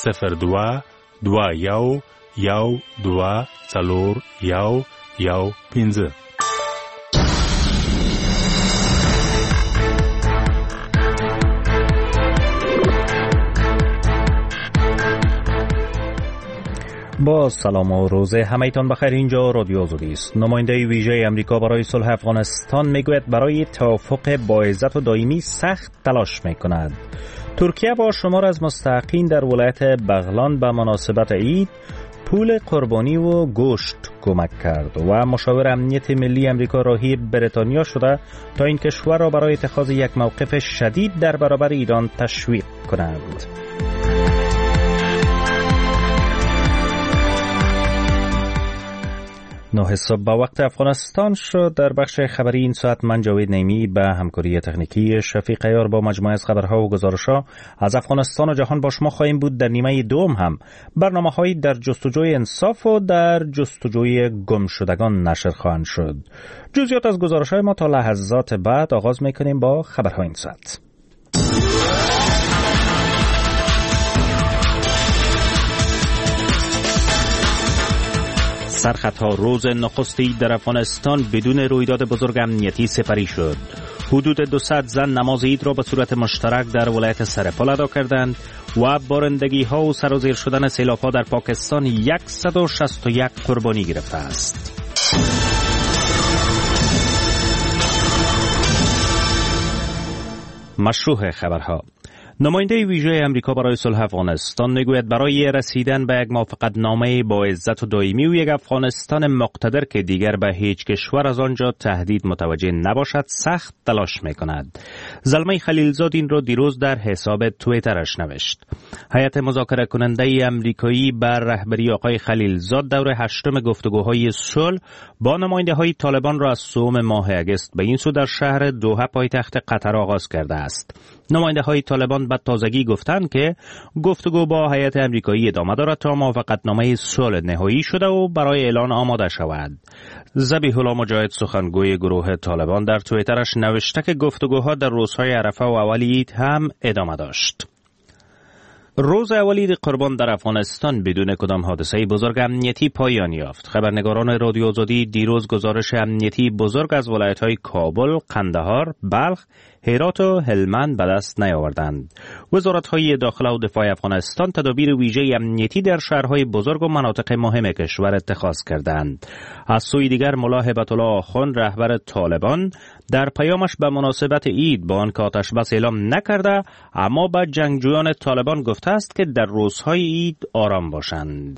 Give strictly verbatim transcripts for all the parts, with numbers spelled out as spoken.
صفر دو دو یو یو دو چلور یو یو پینزه. با سلام و روز همه‌تان بخیر. اینجا رادیو آزادی است. نماینده ویژه امریکا برای صلح افغانستان میگوید برای توافق با عزت و دائمی سخت تلاش میکند. ترکیه با شمار از مستحقین در ولایت بغلان به مناسبت عید پول قربانی و گوشت کمک کرد و مشاور امنیت ملی امریکا راهی بریتانیا شده تا این کشور را برای اتخاذ یک موقف شدید در برابر ایران تشویق کند. نه صبح با وقت افغانستان شد. در بخش خبری این ساعت من جاوید نیمی به همکاری تکنیکی شفیق عیار با مجموعه از خبرها و گزارش‌ها از افغانستان و جهان با شما خواهیم بود. در نیمه دوم هم برنامه‌هایی در جستجوی انصاف و در جستجوی گمشدگان نشر خواهند شد. جزئیات از گزارش‌های ما تا لحظات بعد. آغاز می‌کنیم با خبرها این ساعت. سرخطها روز نخست عید در افغانستان بدون رویداد بزرگ امنیتی سپری شد. حدود دویست زن نماز عید را به صورت مشترک در ولایت سرپل ادا کردند و بارندگی ها و سرازیر شدن سیلاب ها در پاکستان صد و شصت و یک قربانی گرفته است. مشروع خبرها. نماینده ویژه امریکا برای صلح افغانستان میگوید برای رسیدن به یک موافقتنامه با عزت و دائمی و یک افغانستان مقتدر که دیگر به هیچ کشور از آنجا تهدید متوجه نباشد سخت تلاش میکند. زلمه خلیلزاد این را دیروز در حساب توییترش نوشت. هیئت مذاکره کننده امریکایی بر رهبری آقای خلیلزاد دور هشتم گفتگوهای صلح با نماینده های طالبان را از سوم ماه اگست به این سو در شهر دوحه پایتخت قطر آغاز کرده است. نماینده های طالبان به تازگی گفتند که گفتگو با هیئت امریکایی ادامه دارد تا موافقتنامه صلح نهایی شده و برای اعلان آماده شود. ذبیح الله مجاهد سخنگوی گروه طالبان در توییترش نوشته که گفتگوها در روزهای عرفه و اول عید هم ادامه داشت. روز اول عید قربان در افغانستان بدون کدام حادثه بزرگ امنیتی پایان یافت. خبرنگاران رادیو آزادی دیروز گزارش امنیتی بزرگ از ولایت‌های کابل، قندهار، بلخ، هرات و هلمند به دست نیاوردند. وزارت‌های داخله و دفاع افغانستان تدابیر ویژه امنیتی در شهرهای بزرگ و مناطق مهم کشور اتخاذ کردند. از سوی دیگر ملا هبت الله آخوند رهبر طالبان در پیامش به مناسبت عید با آنکه آتش بس اعلام نکرده اما به جنگجویان طالبان گفته است که در روزهای عید آرام باشند.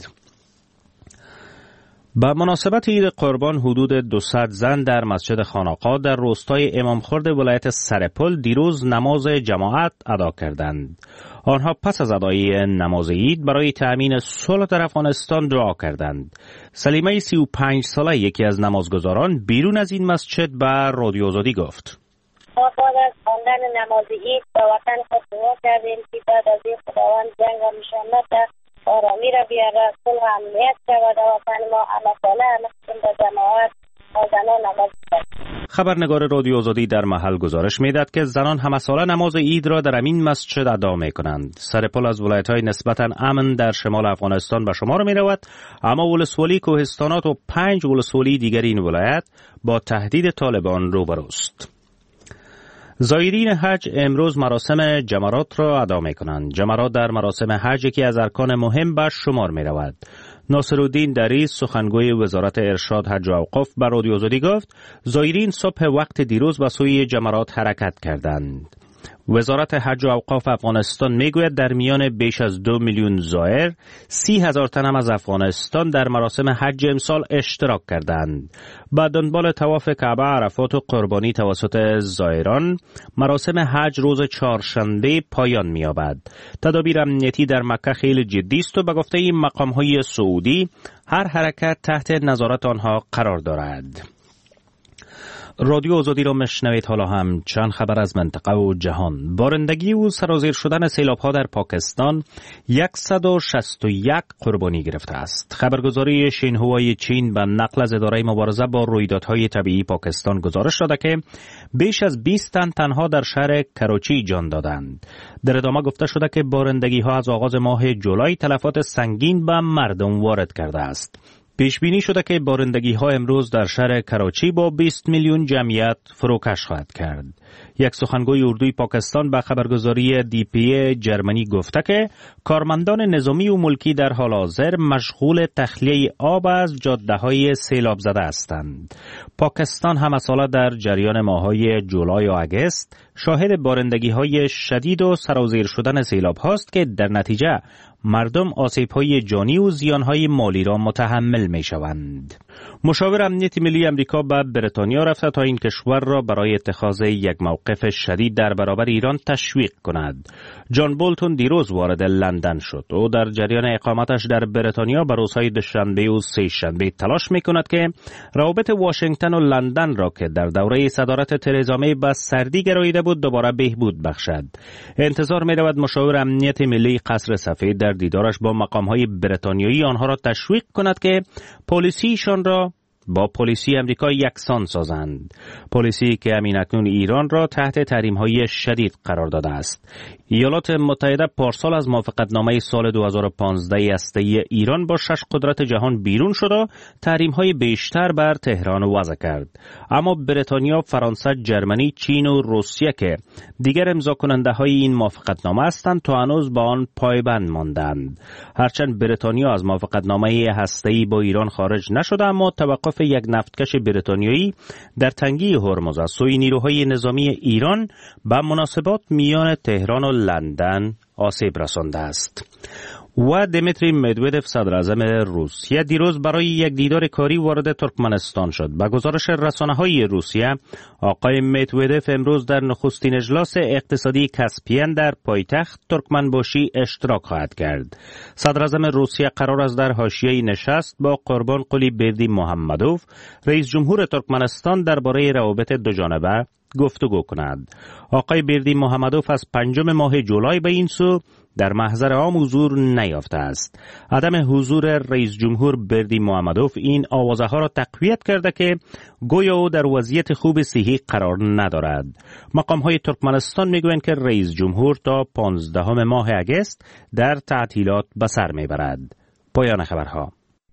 به مناسبت عید قربان حدود دویست زن در مسجد خانقاه در روستای امامخورد ولایت سرپل دیروز نماز جماعت ادا کردند. آنها پس از ادای نماز عید برای تأمین صلح در افغانستان دعا کردند. سلیمه سی و پنج ساله یکی از نمازگزاران بیرون از این مسجد به رادیو آزادی گفت: ما بعد از خواندن نماز عید به وطن خود دعا کردیم که بعد از این خداوند جنگ و مشامت آرامی را بیاره، صلح و امنیت شود در وطن ما. الله تعالی همچنین به جماعت و زنان نماز بخواند. خبرنگار رادیو آزادی در محل گزارش میداد که زنان همه ساله نماز عید را در امین مسجد ادا میکنند. سرپل از ولایت‌های نسبتاً امن در شمال افغانستان به شمار میرود، اما ولسوالی کوهستانات و پنج ولسوالی دیگر این ولایت با تهدید طالبان روبروست. زایرین حج امروز مراسم جمرات را ادا می کنند. جمرات در مراسم حج یکی از ارکان مهم به شمار می رود. ناصرالدین دریس سخنگوی وزارت ارشاد حج و اوقاف به رادیو آزادی گفت زایرین صبح وقت دیروز به سوی جمرات حرکت کردند. وزارت حج و اوقاف افغانستان میگوید در میان بیش از دو میلیون زائر سی هزار تن هم از افغانستان در مراسم حج امسال اشتراک کردند. با دنبال طواف کعبه، عرفات و قربانی توسط زائران، مراسم حج روز چهارشنبه پایان می‌یابد. تدابیر امنیتی در مکه خیلی جدی است و به گفته این مقام‌های سعودی هر حرکت تحت نظارت آنها قرار دارد. رادیو آزادی را مشنوید. حالا هم چند خبر از منطقه و جهان. بارندگی و سرازیر شدن سیلاب‌ها در پاکستان صد و شصت و یک قربانی گرفته است. خبرگزاری شینهوای چین به نقل از اداره مبارزه با رویدادهای طبیعی پاکستان گزارش داده که بیش از بیست تن تنها در شهر کراچی جان دادند. در ادامه گفته شده که بارندگی‌ها از آغاز ماه جولای تلفات سنگین به مردم وارد کرده است. پیش بینی شده که بارندگی ها امروز در شهر کراچی با بیست میلیون جمعیت فروکش خواهد کرد. یک سخنگوی اردوی پاکستان به خبرگزاری دی پی ای جرمنی گفته که کارمندان نظامی و ملکی در حال حاضر مشغول تخلیه آب از جاده‌های سیلاب زده هستند. پاکستان هم ساله در جریان ماه‌های جولای و آگوست شاهد بارندگی‌های شدید و سرازیر شدن سیلاب هاست که در نتیجه مردم آسیب‌های جانی و زیان‌های مالی را متحمل می‌شوند. مشاور امنیت ملی امریکا به بریتانیا رفته تا این کشور را برای اتخاذ یک موقف شدید در برابر ایران تشویق کند. جان بولتون دیروز وارد لندن شد و در جریان اقامتش در بریتانیا به روزهای دوشنبه و سه شنبه تلاش می‌کند که روابط واشنگتن و لندن را که در دوره صدارت ترزا می به سردی گراییده بود دوباره بهبود بخشد. انتظار می‌رود مشاور امنیت ملی قصر سفید در دیدارش با مقام‌های بریتانیایی آنها را تشویق کند که پالیسیشان را با پالیسی امریکا یکسان سازند. پالیسی که همین‌اکنون ایران را تحت تحریم‌های شدید قرار داده است. ایالات متحده پارسال از موافقتنامه سال دو هزار و پانزده هسته‌ای ایران با شش قدرت جهان بیرون شد و تحریم‌های بیشتر بر تهران وضع کرد. اما بریتانیا، فرانسه، جرمنی، چین و روسیه که دیگر امضا کننده‌های این موافقتنامه هستند تا هنوز با آن پایبند ماندند. هرچند بریتانیا از موافقتنامه هسته‌ای با ایران خارج نشده، اما توقف یک نفتکش بریتانیایی در تنگی هرمز از سوی نیروهای نظامی ایران به مناسبات میان تهران و لندن آسیب رسانده است. و دمیتری مدودف صدر اعظم روسیه دیروز برای یک دیدار کاری وارد ترکمنستان شد. به گزارش رسانه‌های روسیه، آقای مدودف امروز در نخستین اجلاس اقتصادی کاسپین در پایتخت ترکمنباشی اشتراک خواهد کرد. صدر اعظم روسیه قرار است در حاشیه نشست با قربانقلی بردی محمدوف، رئیس جمهور ترکمنستان، درباره روابط دوجانبه گفتگو کند. آقای بردی محمدوف از پنجم ماه جولای به این سو در محضر عام حضور نیافته است. عدم حضور رئیس جمهور بردی محمدوف این آوازه ها را تقویت کرده که گویا او در وضعیت خوب صحی قرار ندارد. مقام های ترکمنستان میگویند که رئیس جمهور تا پانزدهم ماه آگوست در تعطیلات به سر میبرد. پایان خبرها.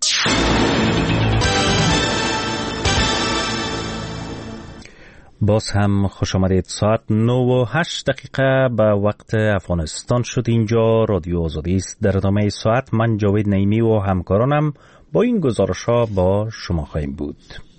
باز هم خوش آمدید. ساعت نه و هشت دقیقه به وقت افغانستان شد. اینجا رادیو آزادی است. در ادامه ساعت من جاوید نعیمی و همکارانم با این گزارش ها با شما خواهیم بود.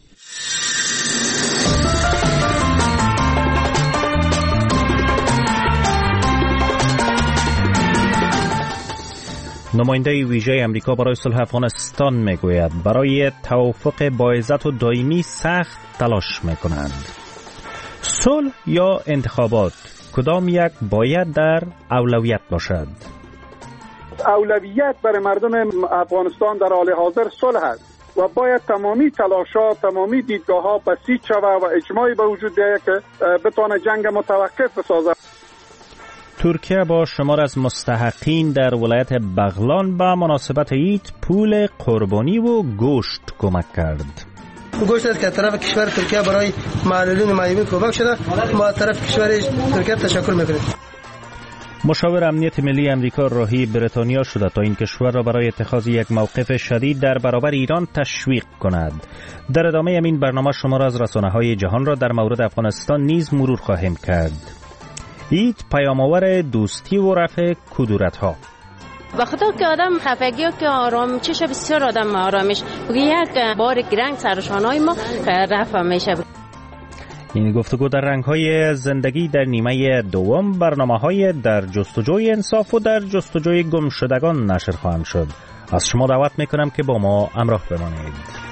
نماینده ویژه امریکا برای صلح افغانستان میگوید برای توافق با عزت و دائمی سخت تلاش میکنند. صلح یا انتخابات کدام یک باید در اولویت باشد؟ اولویت برای مردم افغانستان در حال حاضر صلح است و باید تمامی تلاشات، تمامی دیدگاه‌ها بسیج شود و اجماعی به وجود بیاید که بتونه جنگ متوقف بسازد. ترکیه با شمار از مستحقین در ولایت بغلان به مناسبت عید پول قربانی و گوشت کمک کرد. گوشت است که طرف کشور ترکیه برای معلولین معیوبین کمک شده. ما طرف کشور ترکیه تشکر میکنیم. مشاور امنیت ملی امریکا راهی بریتانیا شده تا این کشور را برای اتخاذ یک موقف شدید در برابر ایران تشویق کند. در ادامه این برنامه شما را از رسانه‌های جهان را در مورد افغانستان نیز مرور خواهیم کرد. عید پیام‌آور دوستی و رفع کدورت‌ها. با خدا که آدم خفگی که آرام چشه بسیار آدم آرامش یک بار گرنگ سرشانهای ما رفع میشه. این گفتگو در رنگ‌های زندگی در نیمه دوم برنامه‌های در جستجوی انصاف و در جستجوی گمشدگان نشر خواهند شد. از شما دعوت می‌کنم که با ما همراه بمانید.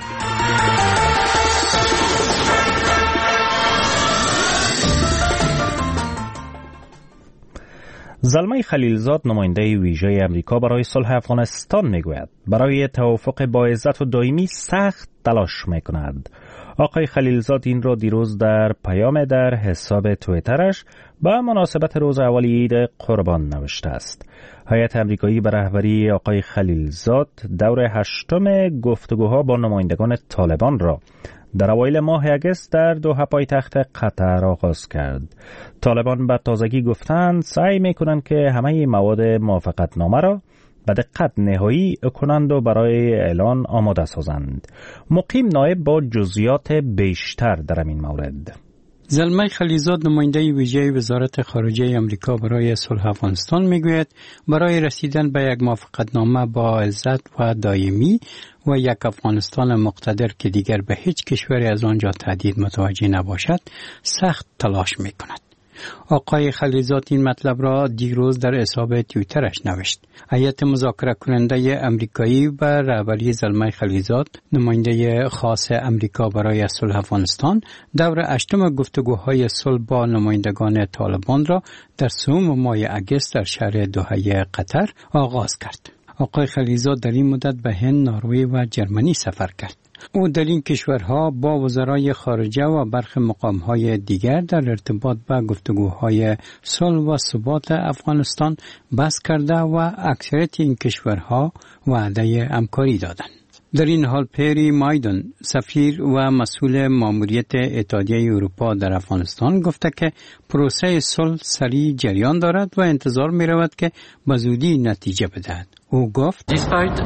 زلمه خلیلزاد نماینده ویژه امریکا برای صلح افغانستان میگوید برای توافق با عزت و دائمی سخت تلاش میکند. آقای خلیلزاد این را دیروز در پیام در حساب توییترش به مناسبت روز اولی عید قربان نوشته است. هیئت آمریکایی به رهبری آقای خلیلزاد دور هشتم گفتگوها با نمایندگان طالبان را در اوایل ماه اگست در دوحه پایتخت قطر آغاز کرد. طالبان به تازگی گفتند سعی می‌کنند که همه مواد موافقتنامه را به دقت نهایی کنند و برای اعلان آماده سازند. مقیم نایب با جزئیات بیشتر در این مورد. زلمه خلیلزاد نماینده ویژه وزارت خارجه آمریکا برای صلح افغانستان میگوید برای رسیدن به یک موافقتنامه با عزت و دائمی و یک افغانستان مقتدر که دیگر به هیچ کشوری از آنجا تهدید متوجه نباشد سخت تلاش میکند. آقای خلیلزاد این مطلب را دیروز در حساب توییترش نوشت. هیئت مذاکره کننده امریکایی و رهبری زلمه خلیلزاد نماینده خاص امریکا برای صلح افغانستان دور هشتم گفتگوهای صلح با نمایندگان طالبان را در سوم ماه اگست در شهر دوحه قطر آغاز کرد. آقای خلیلزاد در این مدت به هند، نروژ و جرمنی سفر کرد. او در این کشورها با وزرای خارجه و برخی مقامهای دیگر در ارتباط با گفتگوهای صلح و ثبات افغانستان بحث کرده و اکثریت این کشورها وعده همکاری دادند. در این حال پیری مایدن سفیر و مسئول ماموریت اتحادیه اروپا در افغانستان گفته که پروسه صلح سریع جریان دارد و انتظار می رود که به زودی نتیجه بدهد. او گفت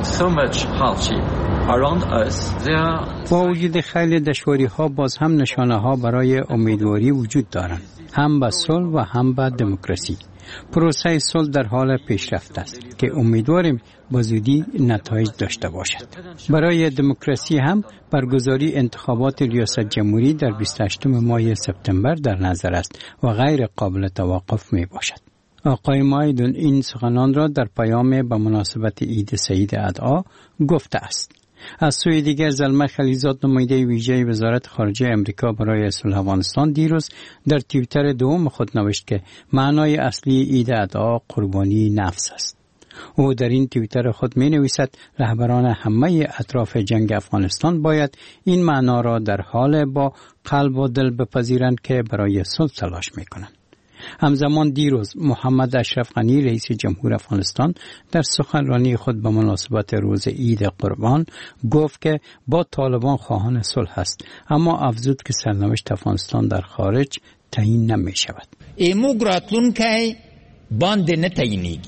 با وجود خیلی دشواری ها باز هم نشانه ها برای امیدواری وجود دارند، هم به صلح و هم به دموکراسی. پروسه صلح در حال پیشرفت است که امیدواریم با زودی نتایج داشته باشد. برای دموکراسی هم برگزاری انتخابات ریاست جمهوری در بیست و هشتم ماه سپتامبر در نظر است و غیر قابل توقف می باشد. آقای مایدن این سخنان را در پیام به مناسبت عید سعید ادعا گفته است. از سوی دیگر زلمه خلیلزاد نماینده ویژه وزارت خارجه امریکا برای صلح افغانستان دیروز در توییتر دوم خود نوشت که معنای اصلی عید ادعا قربانی نفس است. او در این توییتر خود می نویسد رهبران همه اطراف جنگ افغانستان باید این معنا را در حال با قلب و دل بپذیرند که برای صلح تلاش می کنند. همزمان دیروز محمد اشرف غنی رئیس جمهور افغانستان در سخنرانی خود به مناسبت روز عید قربان گفت که با طالبان خواهان صلح است، اما افزود که سرنوشت افغانستان در خارج تعیین نمی شود. ایموگ راتلون که باند نتعینیگی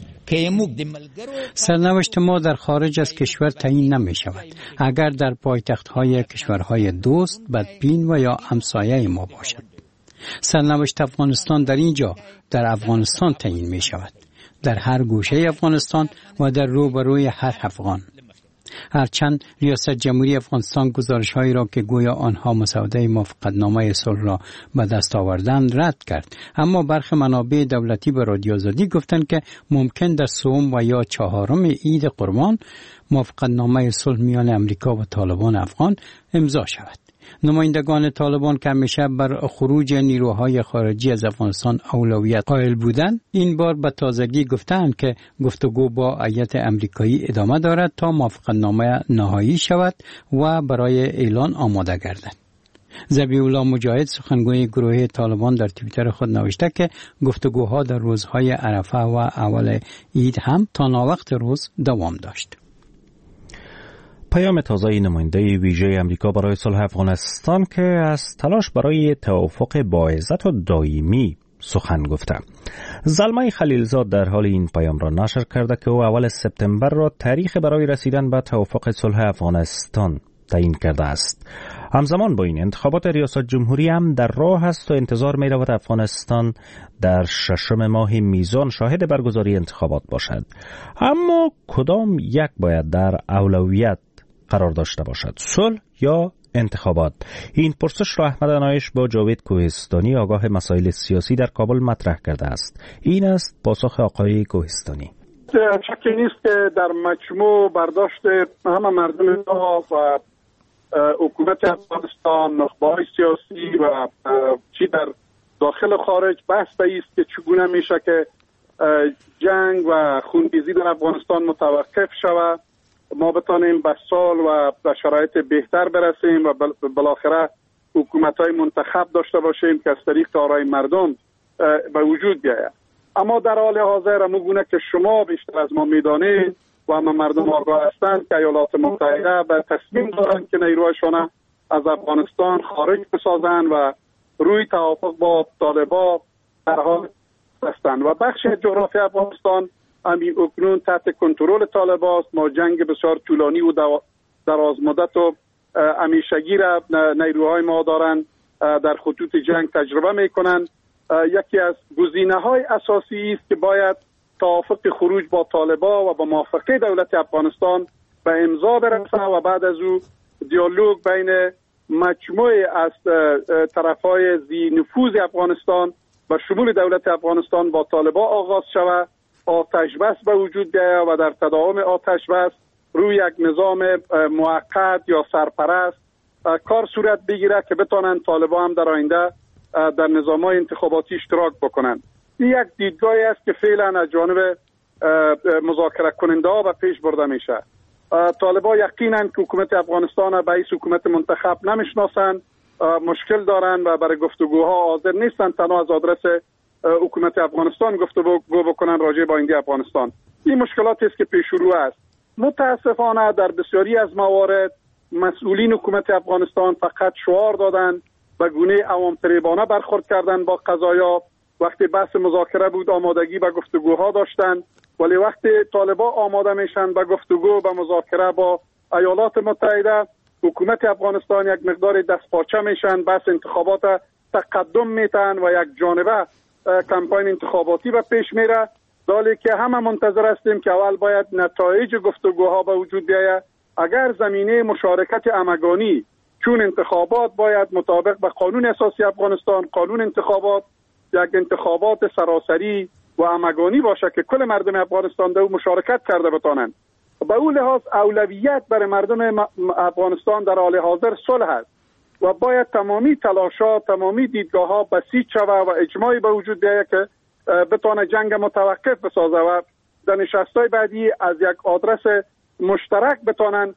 سرنوشت ما در خارج از کشور تعیین نمی شود. اگر در پایتخت‌های کشورهای دوست، بدبین و یا همسایه ما باشد. سرنوشت افغانستان در اینجا در افغانستان تعیین می شود، در هر گوشه افغانستان و در روبروی هر افغان. هرچند ریاست جمهوری افغانستان گزارش‌هایی را که گویا آنها مسوده موافقتنامه صلح را به دست آوردند رد کرد، اما برخی منابع دولتی به رادیو آزادی گفتند که ممکن در سوم و یا چهارم عید قربان موافقتنامه صلح میان امریکا و طالبان افغان امضا شود. نمایندگان طالبان که همیشه بر خروج نیروهای خارجی از افغانستان اولویت قائل بودند، این بار به تازگی گفتند که گفتگو با هیئت آمریکایی ادامه دارد تا موافقتنامه نهایی شود و برای اعلان آماده گردد. ذبیح الله مجاهد سخنگوی گروه طالبان در توییتر خود نوشته که گفتگوها در روزهای عرفه و اول عید هم تا ناوقت روز دوام داشت. پیام تازه نماینده ویژه امریکا برای صلح افغانستان که از تلاش برای توافق با عزت و دائمی سخن گفته. زلمه خلیلزاد در حال این پیام را نشر کرده که او اول سپتامبر را تاریخ برای رسیدن به توافق صلح افغانستان تعیین کرده است. همزمان با این انتخابات ریاست جمهوری هم در راه است و انتظار می رود افغانستان در ششم ماه میزان شاهد برگزاری انتخابات باشد. اما کدام یک باید در اولویت قرار داشته باشد، صلح یا انتخابات؟ این پرسش را احمد عنایش با جاوید کوهستانی آگاه مسائل سیاسی در کابل مطرح کرده است. این است پاسخ آقای کوهستانی. شکی نیست که در مجموع برداشت همه مردم و حکومت افغانستان، نخبه‌های سیاسی و چی در داخل و خارج بحث است که چگونه میشه که جنگ و خونریزی در افغانستان متوقف شود، ما بتانیم به سال و به شرایط بهتر برسیم و بالاخره حکومت‌های منتخب داشته باشیم که از طریق آرای مردم به وجود بیاید. اما در حال حاضر همون که شما بیشتر از ما میدانید و همه مردم آگاه هستند که ایالات متحده به تصمیم دارند که نیروهایشان از افغانستان خارج بسازند و روی توافق با طالبان در حال هستند و بخش جغرافی افغانستان همی اکنون تحت کنترل طالبان است. ما جنگ بسیار طولانی و دراز مدت و همیشگی را نیروهای ما دارند در خطوط جنگ تجربه میکنند. یکی از گزینه‌های اساسی است که باید توافق خروج با طالبان و با موافقه دولت افغانستان به امضا برسه و بعد از او دیالوگ بین مجموعه از طرفهای ذی نفوذ افغانستان و شمول دولت افغانستان با طالبان آغاز شود، آتش بس به وجود بیاید و در تداوم آتش بس روی یک نظام موقت یا سرپرست کار صورت بگیره که بتونن طالبان هم در آینده در نظام‌های انتخاباتی اشتراک بکنند. این یک دیدگاهی است که فعلا از جانب مذاکره کننده ها به پیش برده میشه. طالبان یقینا که حکومت افغانستان به رئیس حکومت منتخب نمیشناسند، مشکل دارند و برای گفتگوها حاضر نیستند تنها از آدرس حکومت افغانستان گفتگو بکنند راجع به آینده افغانستان. این مشکلاتی است که پیش رو است. متاسفانه در بسیاری از موارد مسئولین حکومت افغانستان فقط شعار دادند، به گونه عوام فریبانه برخورد کردند با قضایا. وقتی بحث مذاکره بود آمادگی به گفتگوها داشتند، ولی وقتی طالبان آماده میشن به گفتگو به مذاکره با ایالات متحده، حکومت افغانستان یک مقدار دستپاچه میشن، بحث انتخابات تقدم میتن و یک جانبه کمپاین انتخاباتی به پیش میره. دالی که همه منتظر هستیم که اول باید نتایج گفتگوها به وجود بیاید. اگر زمینه مشارکت همگانی، چون انتخابات باید مطابق به قانون اساسی افغانستان، قانون انتخابات یک انتخابات سراسری و همگانی باشه که کل مردم افغانستان در مشارکت کرده بتانند. به اون لحاظ اولویت برای مردم افغانستان در حال حاضر صلح است و باید تمامی تلاشات، تمامی دیدگاه‌ها بسیج شود و اجماعی به وجود بیاید که بتونه جنگ متوقف بسازه و در نشست‌های بعدی از یک آدرس مشترک بتونن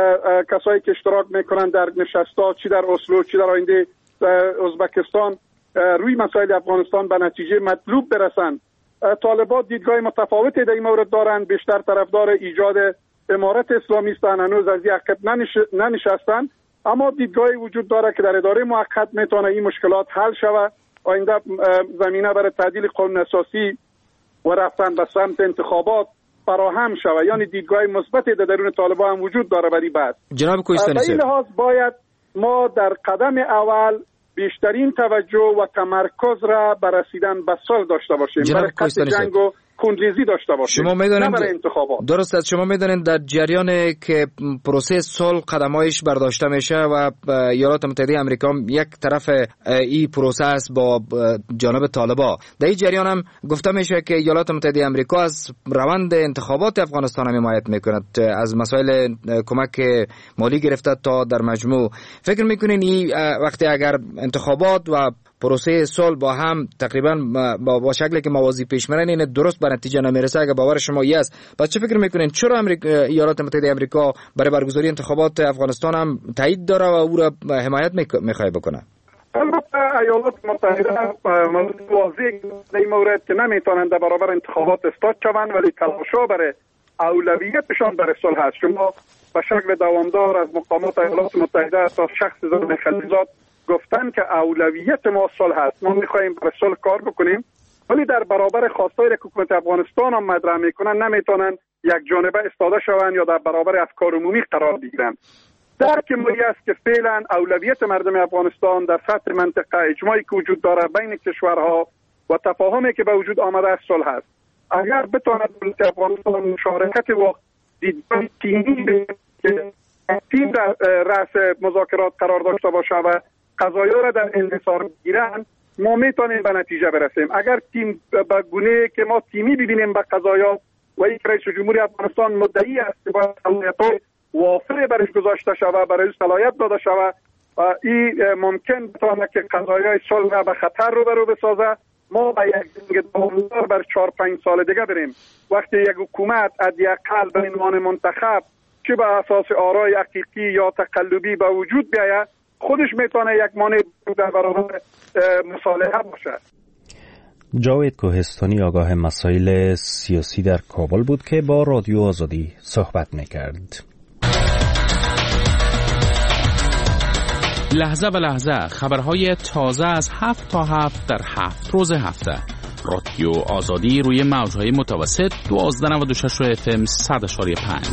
کسایی که اشتراک میکنن در نشست‌ها، چی در اسلو چی در آینده ازبکستان، روی مسائل افغانستان به نتیجه مطلوب برسن. طالبان دیدگاه متفاوتی در این مورد دارند، بیشتر طرفدار ایجاد امارت اسلامی هستند، هنوز از این عقب ننشستند، اما دیدگاهی وجود داره که در اداره موقت میتونه این مشکلات حل شود، آینده زمینه برای تعدیل قانون اساسی و رفتن به سمت انتخابات فراهم شود. یعنی دیدگاه مثبتی در درون طالبان هم وجود داره برای بعد. جناب کوهستانی به این لحاظ باید ما در قدم اول بیشترین توجه و تمرکز را بر رسیدن به صلح داشته باشیم، برای قطع جنگ و خونریزی داشته باشیم، شما میدونید برای انتخابات. درست است. شما میدونید در جریان که پروسه صلح قدمایش برداشته میشه و ایالات متحده آمریکا یک طرف این پروسه است با جانب طالبان، در این جریان هم گفته میشه که ایالات متحده آمریکا از روند انتخابات افغانستان هم حمایت میکند، از مسائل کمک مالی گرفته تا در مجموع. فکر میکنین این وقتی اگر انتخابات و پروسه صلح با هم تقریبا با, با شکلی که موازی پیش میرن این درست به نتیجه نمیرسه؟ اگه باور شما ای است، پس چه فکر میکنین چرا امریکا ایالات متحده آمریکا برای برگزاری انتخابات افغانستان هم تایید داره و او را حمایت میخواد بکنه؟ البته ایالات متحده واضح در این مورد که نمیتونن در برابر انتخابات استاد شوند، ولی تلاشا برای اولویتشان برای صلح است. شما به شکل دوامدار از مقامات ایالات متحده تا شخص زن خلیزات گفتن که اولویت ما صلح است، ما میخواهیم برای صلح کار بکنیم، ولی در برابر خواستای حکومت افغانستان هم مطرح میکنن نمیتونن یک جانبه استاده شوند یا در برابر افکار عمومی قرار بگیرن. درک ملی است که فعلا اولویت مردم افغانستان در سطح منطقه اجماعی که وجود داره بین کشورها و تفاهمی که به وجود آمده است صلح است. اگر بتواند دولت افغانستان مشارکت و دیدگاه تیمی که تیم در رأس مذاکرات قرار داشته باشه و قضایا را در انحصار بگیرن، ما میتونیم به نتیجه برسیم. اگر تیم به گونه که ما تیمی ببینیم به قضایا و یک رئیس جمهوری افغانستان مدعی است که باید صلاحیت‌های وافر برش گذاشته شود، برای صلاحیت داده شود، این ممکن بتونه که قضایای صلح را به خطر رو برو بسازه. ما به یک جنگ دوامدار بر چهار پنج سال دیگه بریم. وقتی یک حکومت حداقل به عنوان منتخب چه به اساس آرای حقیقی یا تقلبی به وجود بیاید، خودش میتونه یک مانع در برابر مصالحه باشه. جاوید کوهستانی آگاه مسائل سیاسی در کابل بود که با رادیو آزادی صحبت میکرد. لحظه به لحظه خبرهای تازه از هفت تا هفت در هفت روز هفته. رادیو آزادی روی موجهای متوسط دوازده و نود و شش اف ام صد و پنج.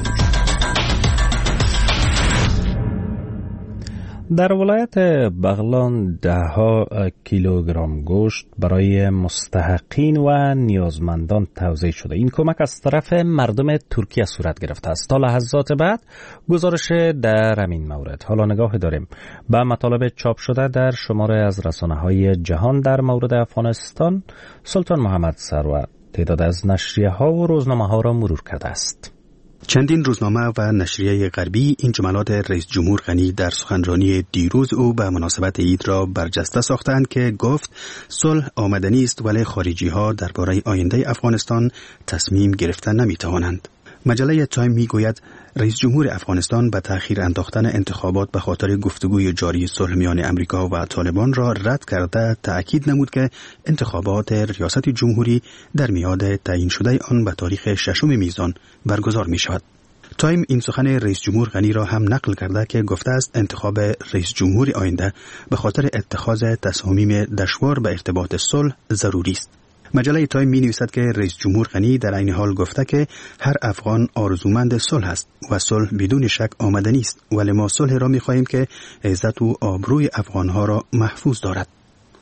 در ولایت بغلان ده ها کیلوگرم گوشت برای مستحقین و نیازمندان توزیع شده. این کمک از طرف مردم ترکیه صورت گرفته است. تا لحظات بعد گزارش در همین مورد. حالا نگاه داریم به مطالب چاپ شده در شماره از رسانه‌های جهان در مورد افغانستان. سلطان محمد سرور تعداد از نشریه ها و روزنامه ها را مرور کرده است. چندین روزنامه و نشریه غربی این جملات رئیس جمهور غنی در سخنرانی دیروز او به مناسبت عید را برجسته ساختند که گفت صلح آمدنی است ولی خارجی ها درباره آینده افغانستان تصمیم گرفتن نمی توانند. مجله تایم می گوید رئیس جمهور افغانستان به تأخیر انداختن انتخابات به خاطر گفتگوی جاری صلح میان امریکا و طالبان را رد کرده تأکید نمود که انتخابات ریاست جمهوری در میعاد تعیین شده آن به تاریخ ششم میزان برگزار می شود. تایم این سخن رئیس جمهور غنی را هم نقل کرده که گفته است انتخاب رئیس جمهور آینده به خاطر اتخاذ تصامیم دشوار به ارتباط صلح ضروری است. مجله تایم می نویسد که رئیس جمهور غنی در این حال گفته که هر افغان آرزومند صلح است و صلح بدون شک آمدنی است، ولی ما صلح را می خواهیم که عزت و آبروی افغانها را محفوظ دارد.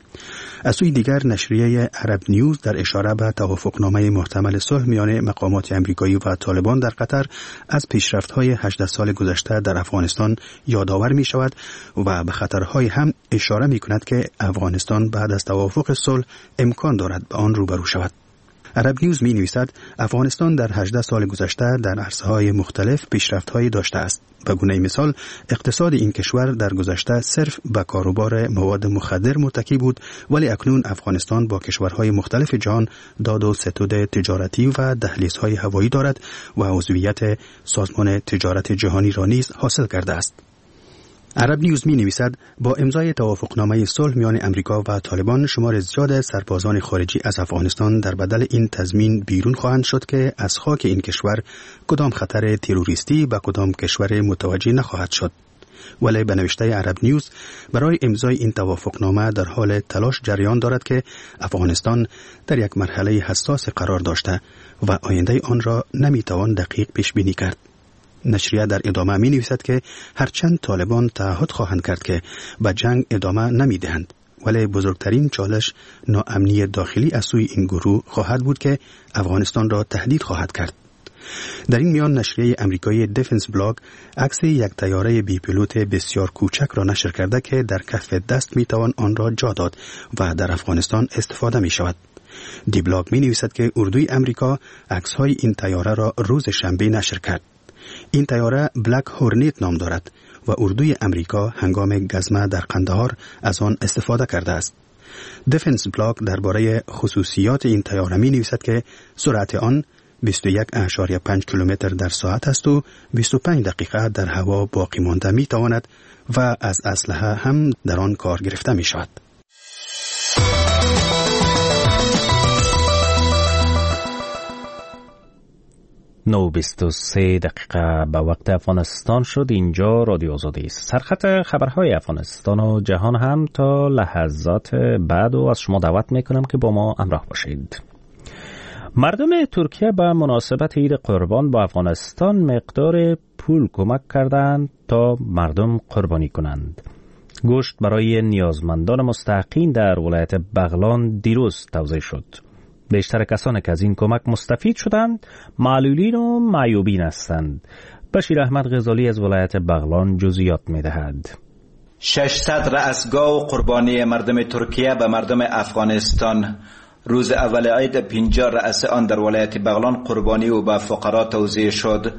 از سوی دیگر نشریه عرب نیوز در اشاره به توافقنامه محتمل صلح میان مقامات امریکایی و طالبان در قطر از پیشرفت‌های هجده سال گذشته در افغانستان یادآور می شود و به خطرهای هم اشاره می کند که افغانستان بعد از توافق صلح امکان دارد به آن روبرو شود. عرب نیوز می نویسد افغانستان در هجده سال گذشته در عرصه‌های مختلف پیشرفت‌هایی داشته است. به گونه مثال اقتصاد این کشور در گذشته صرف به کاروبار مواد مخدر متکی بود، ولی اکنون افغانستان با کشورهای مختلف جهان داد و ستد تجارتی و دهلیزهای هوایی دارد و عضویت سازمان تجارت جهانی را نیز حاصل کرده است. عرب نیوز می نویسد با امضای توافقنامه صلح میان امریکا و طالبان شمار زیاد سربازان خارجی از افغانستان در بدل این تضمین بیرون خواهند شد که از خاک این کشور کدام خطر تروریستی به کدام کشور متوجه نخواهد شد. ولی به نوشته عرب نیوز برای امضای این توافقنامه در حال تلاش جریان دارد که افغانستان در یک مرحله حساس قرار داشته و آینده آن را نمی توان دقیق پیش بینی کرد. نشریه در ادامه می نویسد که هرچند طالبان تعهد خواهند کرد که به جنگ ادامه نمی دهند، ولی بزرگترین چالش ناامنی داخلی از سوی این گروه خواهد بود که افغانستان را تهدید خواهد کرد. در این میان نشریه امریکایی دیفنس بلاگ عکس یک طیاره بی پیلوت بسیار کوچک را نشر کرده که در کف دست می توان آن را جا داد و در افغانستان استفاده می شود. دی بلاگ می نویسد که اردوی امریکا عکس‌های این طیاره را روز شنبه نشر کرد. این طیاره بلک هورنیت نام دارد و اردوی امریکا هنگام گزمه در قندهار از آن استفاده کرده است. دیفنس بلاگ درباره خصوصیات این طیاره می نویسد که سرعت آن بیست و یک ممیز پنج کیلومتر در ساعت است و بیست و پنج دقیقه در هوا باقی مانده می تواند و از اسلحه هم در آن کار گرفته می شود. نو بیست و سه دقیقه به وقت افغانستان شد. اینجا رادیو آزادی است. سرخط خبرهای افغانستان و جهان هم تا لحظات بعد و از شما دعوت میکنم که با ما همراه باشید. مردم ترکیه به مناسبت عید قربان با افغانستان مقدار پول کمک کردند تا مردم قربانی کنند. گوشت برای نیازمندان مستحقین در ولایت بغلان دیروز توزیع شد. بیشتر کسانی که از این کمک مستفید شدند معلولین و معیوبین هستند. بشیر احمد غزالی از ولایت بغلان جزئیات می‌دهد. ششصد رأسگاه قربانی مردم ترکیه به مردم افغانستان روز اول عید پنجاه رأس آن در ولایت بغلان قربانی و به فقرا توزیع شد.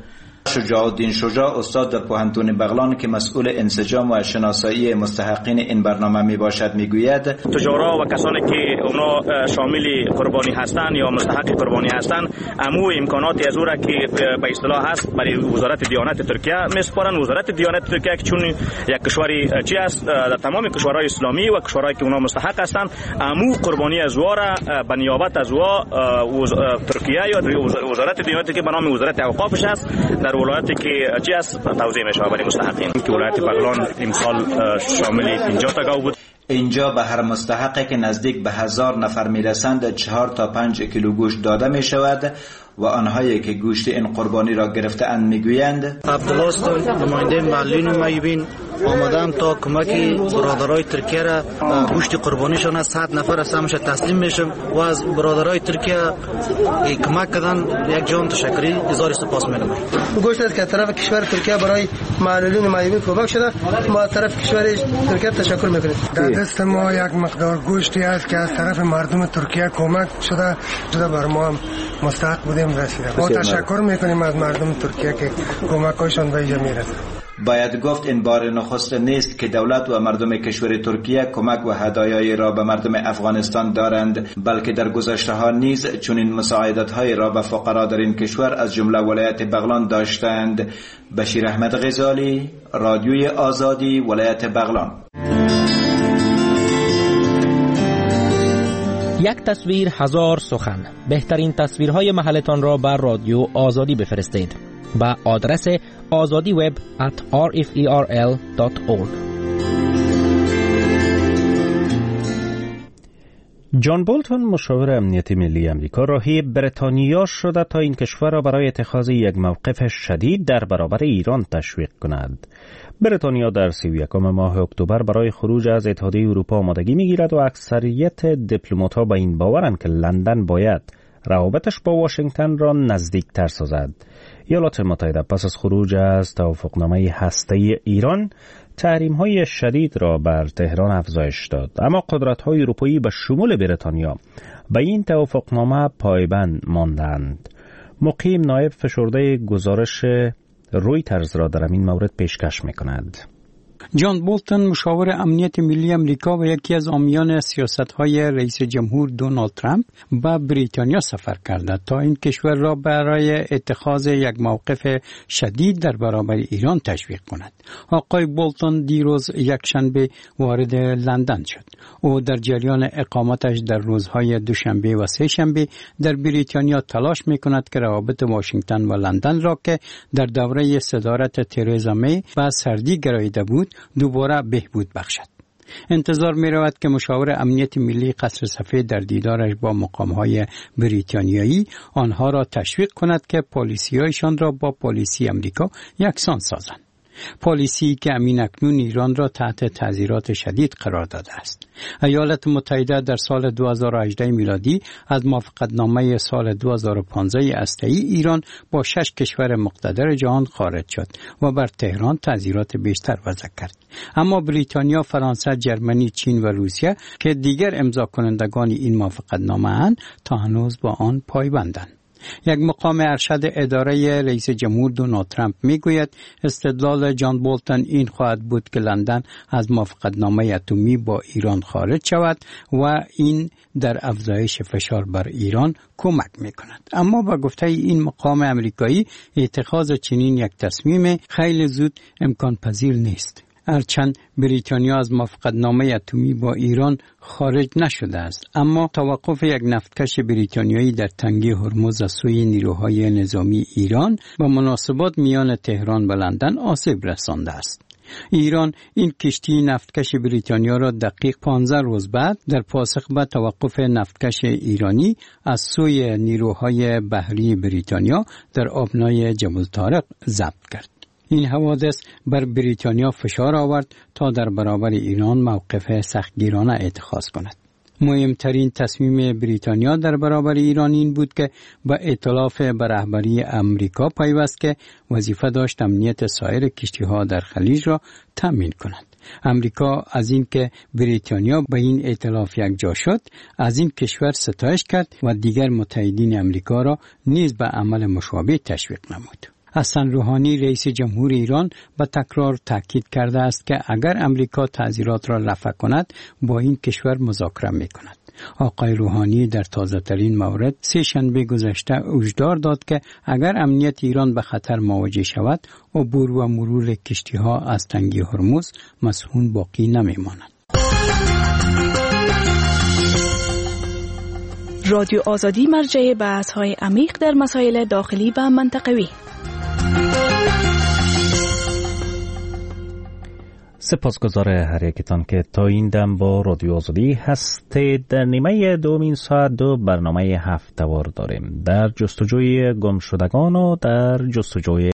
شجاع الدین شجاع استاد در پوهنتون بغلان که مسئول انسجام و شناسایی مستحقین این برنامه می باشد میگوید تجارا و کسانی که اونا شامل قربانی هستند یا مستحق قربانی هستند امو امکاناتی از او را که به اصطلاح هست برای وزارت دیانت ترکیه میسپارن. وزارت دیانت ترکیه که چون یک کشوری چی است در تمام کشورهای اسلامی و کشورهایی که اونا مستحق هستند امو قربانی از او را به نیابت از او ترکیه یا وزارت دیانت که به نام وزارت اوقافش است در ولایتی که چی است توزیع میشه برای مستحقین که ولایت بغلان امسال شامل پنجاه تا گاو بود. اینجا به هر مستحقی که نزدیک به هزار نفر میرسند چهار تا پنج کیلو گوشت داده می شود و آنهایی که گوشت این قربانی را گرفته اند میگویند عبدالله نماینده معلولین میبین آمدم تا کمکی برادرای ترکیه را گوشت قربانیشان از صد نفر از همش تسلیم میشم و از برادرای ترکیه کمک کردن یک جان تشکری هزار سپاس میگم. گوشت از که طرف کشور ترکیه برای معلولین میبین کمک شده ما از طرف کشور ترکیه تشکر میکنیم. در دست ما یک مقدار گوشتی است که از طرف مردم ترکیه کمک شده شده بر ما هم مستحق بودیم رسیده. ما تشکر میکنیم از مردم ترکیه که کمکاشون به اینجا میرسه. باید گفت این بار نخست نیست که دولت و مردم کشور ترکیه کمک و هدایایی را به مردم افغانستان دارند، بلکه در گذشته ها نیز چنین مساعدت های را به فقرا در این کشور از جمله ولایت بغلان داشتند. بشیر احمد غزالی، رادیوی آزادی، ولایت بغلان. یک تصویر هزار سخن. بهترین تصویرهای محلتان را بر رادیو آزادی بفرستید با آدرس آزادی وب ات آر اف ای آر ال دات اورگ. جان بولتون مشاور امنیتی ملی امریکا راهی بریتانیا شده تا این کشور را برای اتخاذ یک موقف شدید در برابر ایران تشویق کند. بریتانیا در سی و یکم ماه اکتبر برای خروج از اتحادیه اروپا آمادگی میگیرد و اکثریت دیپلمات‌ها به این باورند که لندن باید روابطش با واشنگتن را نزدیکتر سازد. ایالات متحده پس از خروج از توافقنامه هسته‌ای ایران تحریم‌های شدید را بر تهران افزایش داد، اما قدرت‌های اروپایی به شمول بریتانیا به این توافقنامه پایبند ماندند. مقیم نایب فشرده گزارش رویترز را در این مورد پیشکش می‌کند. جان بولتون مشاور امنیت ملی امریکا و یکی از حامیان سیاست‌های رئیس جمهور دونالد ترامپ به بریتانیا سفر کرده تا این کشور را برای اتخاذ یک موقف شدید در برابر ایران تشویق کند. آقای بولتون دیروز یکشنبه وارد لندن شد. او در جریان اقامتش در روزهای دوشنبه و سه شنبه در بریتانیا تلاش می‌کند که روابط واشنگتن و لندن را که در دوره صدارت ترزا می به سردی گراییده بود دوباره بهبود بخشد. انتظار می رود که مشاور امنیت ملی قصر سفید در دیدارش با مقامهای بریتانیایی آنها را تشویق کند که پالیسی‌هایشان را با پالیسی امریکا یکسان سازند. پالیسی که امین اکنون ایران را تحت تعزیرات شدید قرار داده است. ایالات متحده در سال دو هزار و هجده میلادی از موافقتنامه سال دو هزار و پانزده هسته‌ای ایران با شش کشور مقتدر جهان خارج شد و بر تهران تعزیرات بیشتر وضع کرد. اما بریتانیا، فرانسه، جرمنی، چین و روسیه که دیگر امضا کنندگان این موافقتنامه اند تا هنوز با آن پایبندند. یک مقام ارشد اداره رئیس جمهور دونالد ترامپ میگوید استدلال جان بولتون این خواهد بود که لندن از موافقتنامه اتمی با ایران خارج شود و این در افزایش فشار بر ایران کمک میکند. اما با گفته این مقام امریکایی اتخاذ چنین یک تصمیم خیلی زود امکان پذیر نیست. هرچند بریتانیا از موافقتنامه اتمی با ایران خارج نشده است، اما توقف یک نفتکش بریتانیایی در تنگه هرمز از سوی نیروهای نظامی ایران و مناسبات میان تهران و لندن آسیب رسانده است. ایران این کشتی نفتکش بریتانیا را دقیق پانزده روز بعد در پاسخ به توقف نفتکش ایرانی از سوی نیروهای بحری بریتانیا در آبنای جبل طارق ضبط کرد. این حوادث بر بریتانیا فشار آورد تا در برابر ایران موقف سختگیرانه اتخاذ کند. مهمترین تصمیم بریتانیا در برابر ایران این بود که با ائتلاف به رهبری امریکا پیوست که وظیفه داشت امنیت سایر کشتی‌ها در خلیج را تامین کند. امریکا از این که بریتانیا به این ائتلاف یک جا شد از این کشور ستایش کرد و دیگر متحدین امریکا را نیز به عمل مشابه تشویق نمود. حسن روحانی رئیس جمهور ایران به تکرار تاکید کرده است که اگر امریکا تعزیرات را رفع کند با این کشور مذاکره می‌کند. آقای روحانی در تازه ترین مورد سه شنبه گذشته هشدار داد که اگر امنیت ایران به خطر مواجه شود عبور و مرور کشتی ها از تنگه هرمز مسئول باقی نمی ماند. رادیو آزادی مرجع بحث های عمیق در مسائل داخلی و منطقوی. سپاسگزار هر یکتان که تا این دم با رادیو آزادی هستید. در نیمه دومین ساعت دو برنامه هفته‌وار داریم در جستجوی گمشدگان و در جستجوی